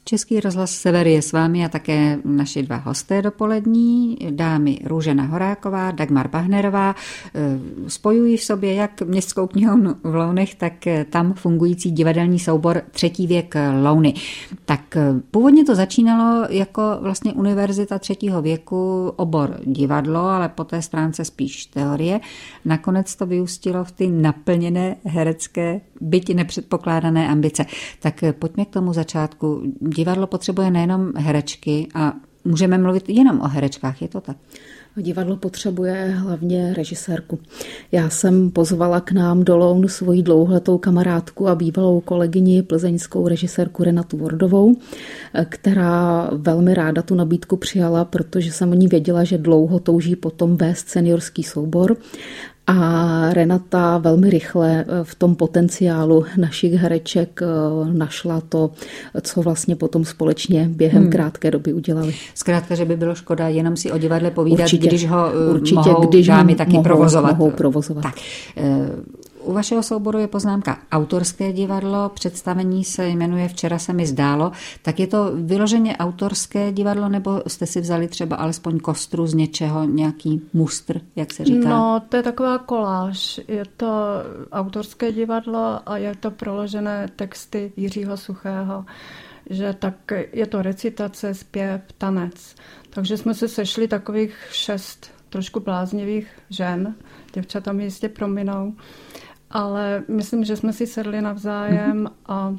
Český rozhlas Sever je s vámi a také naši dva hosté dopolední, dámy Růžena Horáková, Dagmar Bahnerová. Spojují v sobě jak Městskou knihovnu v Lounech, tak tam fungující divadelní soubor Třetí věk Louny. Tak původně to začínalo jako vlastně univerzita třetího věku, obor divadlo, ale po té stránce spíš teorie. Nakonec to vyústilo v ty naplněné herecké, byť nepředpokládané ambice. Tak pojďme k tomu začátku. Divadlo potřebuje nejenom herečky a můžeme mluvit jenom o herečkách, je to tak? Divadlo potřebuje hlavně režisérku. Já jsem pozvala k nám do Loun svoji dlouholetou kamarádku a bývalou kolegyni plzeňskou režisérku Renatu Wardovou, která velmi ráda tu nabídku přijala, protože jsem o ní věděla, že dlouho touží potom vést seniorský soubor. A Renata velmi rychle v tom potenciálu našich hereček našla to, co vlastně potom společně během krátké doby udělali. Zkrátka, že by bylo škoda jenom si o divadle povídat, určitě, když ho mohou dámy taky provozovat. Mohou provozovat. Tak. U vašeho souboru je poznámka autorské divadlo, představení se jmenuje Včera se mi zdálo, tak je to vyloženě autorské divadlo, nebo jste si vzali třeba alespoň kostru z něčeho, nějaký mustr, jak se říká? No, to je taková koláž. Je to autorské divadlo a je to proložené texty Jiřího Suchého, že tak je to recitace, zpěv, tanec. Takže jsme se sešli takových 6 trošku bláznivých žen, děvčata mi jistě prominou, ale myslím, že jsme si sedli navzájem a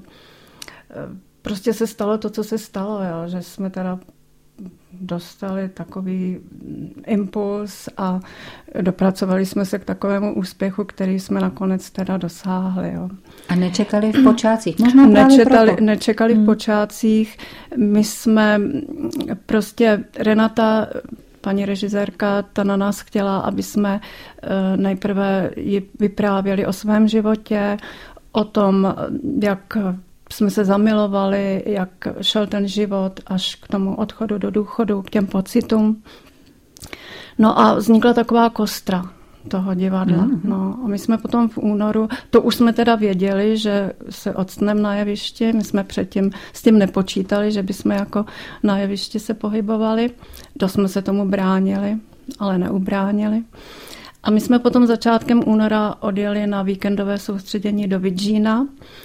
prostě se stalo to, co se stalo, jo? Že jsme teda dostali takový impuls a dopracovali jsme se k takovému úspěchu, který jsme nakonec teda dosáhli. Jo. A nečekali v počátcích? Nečekali v počátcích. My jsme prostě Renata, paní režisérka, ta na nás chtěla, aby jsme nejprve ji vyprávěli o svém životě, o tom, jak jsme se zamilovali, jak šel ten život až k tomu odchodu do důchodu, k těm pocitům. No a vznikla taková kostra toho divadla. No, a my jsme potom v únoru, to už jsme teda věděli, že se odstneme na jevišti, my jsme předtím s tím nepočítali, že bychom jako na jevišti se pohybovali. Dost jsme se tomu bránili, ale neubránili. A my jsme potom začátkem února odjeli na víkendové soustředění do Vidžína,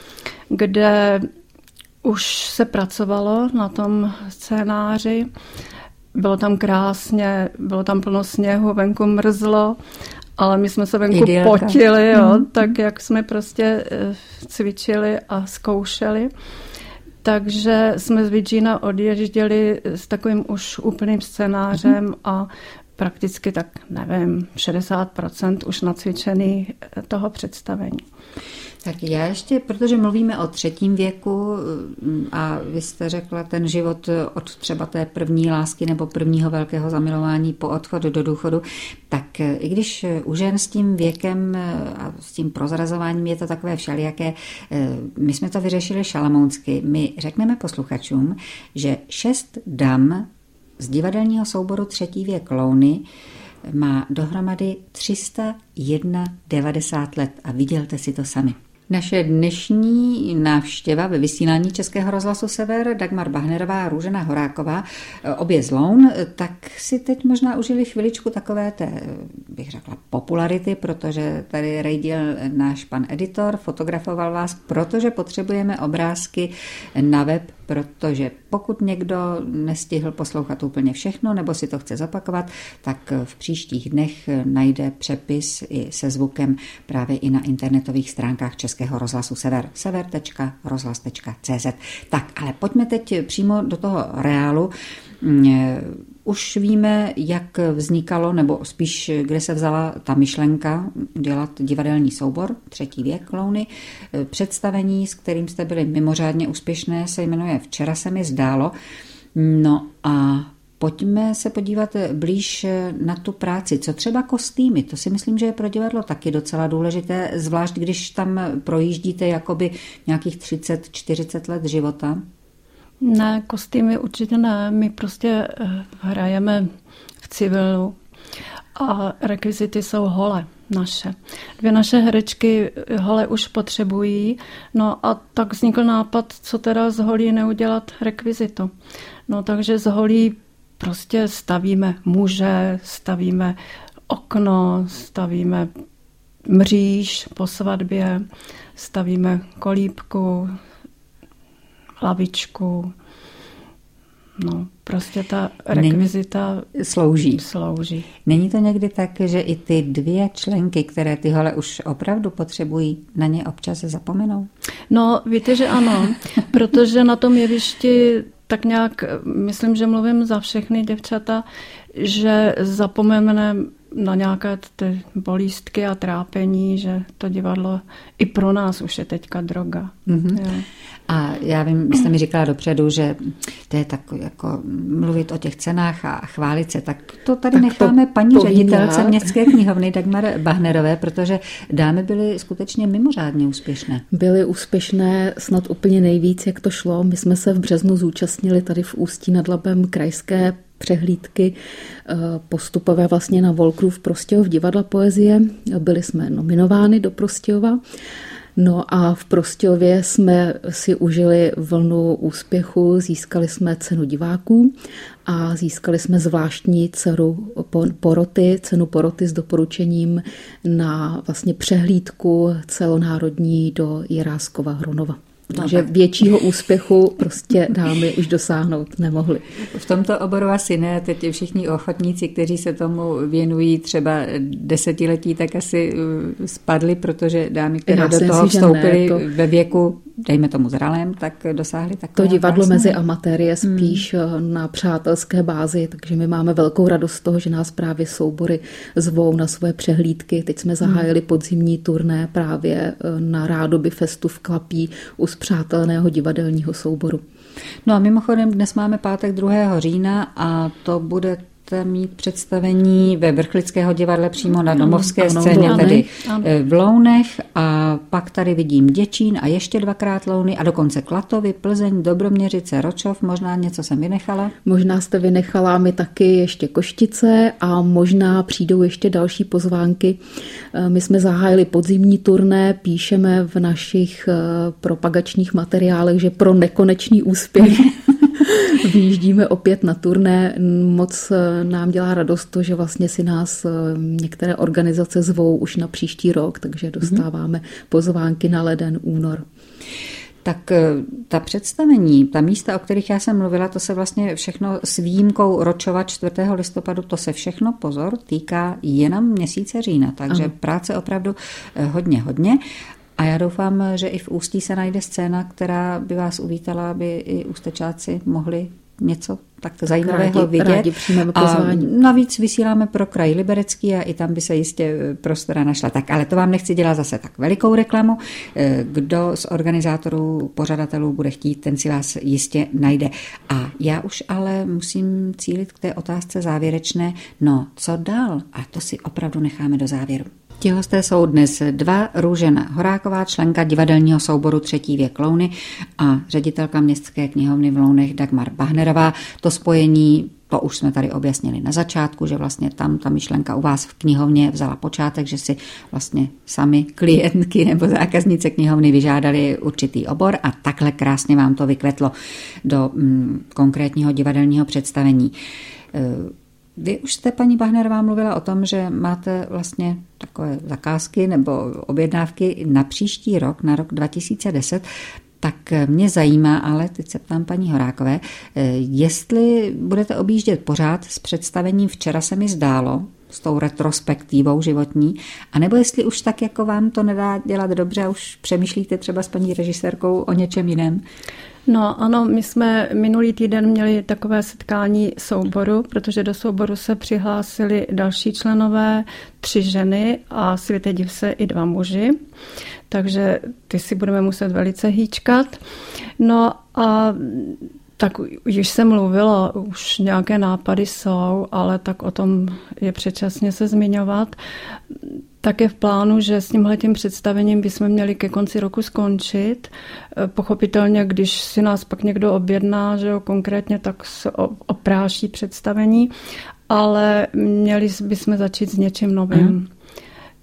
kde už se pracovalo na tom scénáři. Bylo tam krásně, bylo tam plno sněhu, venku mrzlo, ale my jsme se venku potili, jo, tak jak jsme prostě cvičili a zkoušeli. Takže jsme z Vidžína odježděli s takovým už úplným scénářem a prakticky tak, nevím, 60% už nacvičený toho představení. Tak já ještě, protože mluvíme o třetím věku a vy jste řekla ten život od třeba té první lásky nebo prvního velkého zamilování po odchodu do důchodu, tak i když u žen s tím věkem a s tím prozrazováním je to takové všelijaké, my jsme to vyřešili šalamounsky. My řekneme posluchačům, že 6 dam z divadelního souboru Třetí věk Louny má dohromady 391 let a vidělte si to sami. Naše dnešní návštěva ve vysílání Českého rozhlasu Sever, Dagmar Bahnerová a Růžena Horáková, obě z Loun, tak si teď možná užili chviličku takové té, bych řekla, popularity, protože tady rejdil náš pan editor, fotografoval vás, protože potřebujeme obrázky na web, protože pokud někdo nestihl poslouchat úplně všechno nebo si to chce zopakovat, tak v příštích dnech najde přepis i se zvukem právě i na internetových stránkách Českého rozhlasu Sever, sever.rozhlas.cz. Tak, ale pojďme teď přímo do toho reálu. Už víme, jak vznikalo, nebo spíš, kde se vzala ta myšlenka dělat divadelní soubor Třetí věk Louny. Představení, s kterým jste byli mimořádně úspěšné, se jmenuje Včera se mi zdálo. No a pojďme se podívat blíž na tu práci. Co třeba kostýmy? To si myslím, že je pro divadlo taky docela důležité, zvlášť když tam projíždíte jakoby nějakých 30-40 let života. Ne, kostýmy určitě ne. My prostě hrajeme v civilu a rekvizity jsou hole. naše. 2 naše herečky hole už potřebují, no a tak vznikl nápad, co teda z holí neudělat rekvizitu. No takže z holí prostě stavíme muže, stavíme okno, stavíme mříž po svatbě, stavíme kolíbku, lavičku. No, prostě ta rekvizita slouží. Není to někdy tak, že i ty 2 členky, které ty hole už opravdu potřebují, na ně občas zapomenou? No, víte, že ano, protože na tom jevišti tak nějak, myslím, že mluvím za všechny děvčata, že zapomeneme na nějaké ty bolístky a trápení, že to divadlo i pro nás už je teďka droga. Mm-hmm. A já vím, jste mi říkala dopředu, že to je tak jako mluvit o těch cenách a chválit se, tak to tady tak necháme paní ředitelce Městské knihovny Dagmar Bahnerové, protože dámy byly skutečně mimořádně úspěšné. Byly úspěšné snad úplně nejvíc, jak to šlo. My jsme se v březnu zúčastnili tady v Ústí nad Labem krajské přehlídky postupové vlastně na Volkrův Prostějov divadla poezie. Byli jsme nominovány do Prostějova. No a v Prostějově jsme si užili vlnu úspěchu, získali jsme cenu diváků a získali jsme zvláštní cenu poroty s doporučením na vlastně přehlídku celonárodní do Jiráskova Hronova. Takže většího úspěchu prostě dámy už dosáhnout nemohly. V tomto oboru asi ne, teď všichni ochotníci, kteří se tomu věnují třeba 10letí, tak asi spadli, protože dámy, které do toho vstoupily ve věku, dejme tomu zralém, tak dosáhly takové. To divadlo mezi amatéry je spíš na přátelské bázi, takže my máme velkou radost z toho, že nás právě soubory zvou na svoje přehlídky. Teď jsme zahájili podzimní turné právě na Rádoby festu v Klapí u spřáteleného divadelního souboru. No a mimochodem dnes máme pátek 2. října a to bude mít představení ve Vrchlického divadle přímo na domovské scéně, tedy v Lounech, a pak tady vidím Děčín a ještě 2krát Louny a dokonce Klatovy, Plzeň, Dobroměřice, Ročov, možná něco jsem vynechala. Možná jste vynechala, my taky ještě Koštice a možná přijdou ještě další pozvánky. My jsme zahájili podzimní turné, píšeme v našich propagačních materiálech, že pro nekonečný úspěch vyjíždíme opět na turné. Moc nám dělá radost to, že vlastně si nás některé organizace zvou už na příští rok, takže dostáváme pozvánky na leden, únor. Tak ta představení, ta místa, o kterých já jsem mluvila, to se vlastně všechno s výjimkou Ročova 4. listopadu, to se všechno, pozor, týká jenom měsíce října, takže práce opravdu hodně. A já doufám, že i v Ústí se najde scéna, která by vás uvítala, aby i ústečáci mohli něco tak zajímavého vidět. Rádi přijmeme pozvání. A navíc vysíláme pro kraj Liberecký a i tam by se jistě prostora našla. Tak, ale to vám nechci dělat zase tak velikou reklamu. Kdo z organizátorů, pořadatelů bude chtít, ten si vás jistě najde. A já už ale musím cílit k té otázce závěrečné. No, co dál? A to si opravdu necháme do závěru. Ti hosté jsou dnes 2, Růžena Horáková, členka divadelního souboru 3. věk Louny, a ředitelka Městské knihovny v Lounech Dagmar Bahnerová. To spojení, to už jsme tady objasnili na začátku, že vlastně tam ta myšlenka u vás v knihovně vzala počátek, že si vlastně sami klientky nebo zákaznice knihovny vyžádali určitý obor a takhle krásně vám to vykvetlo do konkrétního divadelního představení. Vy už jste, paní Bahnerová, mluvila o tom, že máte vlastně takové zakázky nebo objednávky na příští rok, na rok 2010, tak mě zajímá, ale teď se ptám paní Horákové, jestli budete objíždět pořád s představením Včera se mi zdálo, s tou retrospektivou životní, anebo jestli už tak, jako vám to nedá dělat dobře a už přemýšlíte třeba s paní režisérkou o něčem jiném? No ano, my jsme minulý týden měli takové setkání souboru, protože do souboru se přihlásili další členové, 3 ženy a světe div se i 2 muži. Takže ty si budeme muset velice hýčkat. No a tak už jsem mluvila, už nějaké nápady jsou, ale tak o tom je předčasně se zmiňovat. Tak je v plánu, že s tímhletím představením bychom měli ke konci roku skončit. Pochopitelně, když si nás pak někdo objedná, že jo, konkrétně, tak se opráší představení, ale měli bychom začít s něčím novým.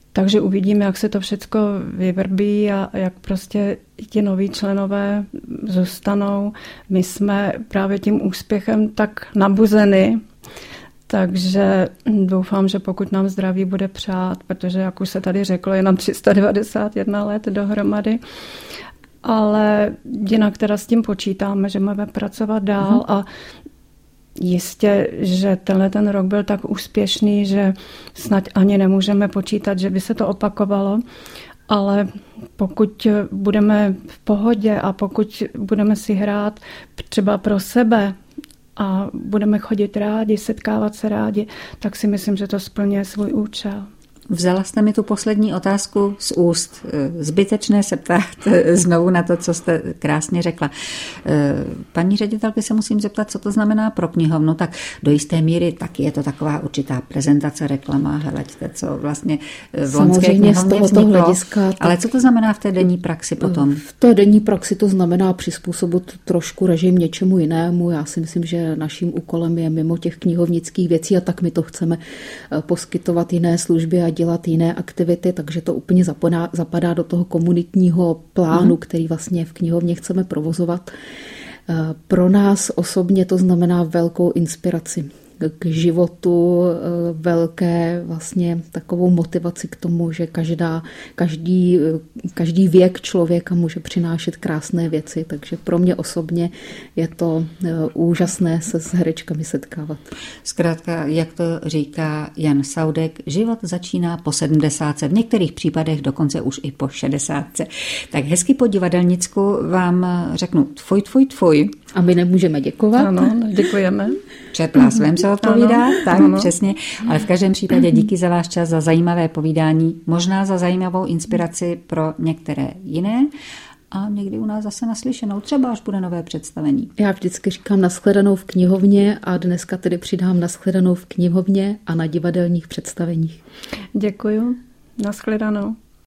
Takže uvidíme, jak se to všechno vyvrbí a jak prostě ti noví členové zůstanou. My jsme právě tím úspěchem tak nabuzeny, takže doufám, že pokud nám zdraví bude přát, protože jak už se tady řeklo, je nám 391 let dohromady, ale jinak teda s tím počítáme, že máme pracovat dál a jistě, že ten rok byl tak úspěšný, že snad ani nemůžeme počítat, že by se to opakovalo, ale pokud budeme v pohodě a pokud budeme si hrát třeba pro sebe a budeme chodit rádi, setkávat se rádi, tak si myslím, že to splňuje svůj účel. Vzala jste mi tu poslední otázku z úst. Zbytečné se ptát znovu na to, co jste krásně řekla. Paní ředitelky se musím zeptat, co to znamená pro knihovnu. Tak do jisté míry taky je to taková určitá prezentace, reklama, hleďte, co vlastně v loňské knihovně vzniklo. Ale co to znamená v té denní praxi potom? V té denní praxi to znamená přizpůsobit trošku režim něčemu jinému. Já si myslím, že naším úkolem je mimo těch knihovnických věcí a tak my to chceme poskytovat jiné služby a dělat jiné aktivity, takže to úplně zapadá do toho komunitního plánu, který vlastně v knihovně chceme provozovat. Pro nás osobně to znamená velkou inspiraci k životu, velké vlastně takovou motivaci k tomu, že každý věk člověka může přinášet krásné věci, takže pro mě osobně je to úžasné se s herečkami setkávat. Zkrátka, jak to říká Jan Saudek, život začíná po 70, v některých případech dokonce už i po 60. Tak hezky po divadelnicku vám řeknu tvoj. A my nemůžeme děkovat. Ano, děkujeme. Před plásvem se odpovídá, ano, tak ano. Přesně, ale v každém případě díky za váš čas, za zajímavé povídání, možná za zajímavou inspiraci pro některé jiné a někdy u nás zase naslyšenou, třeba až bude nové představení. Já vždycky říkám nashledanou v knihovně a dneska tedy přidám nashledanou v knihovně a na divadelních představeních. Děkuju, nashledanou.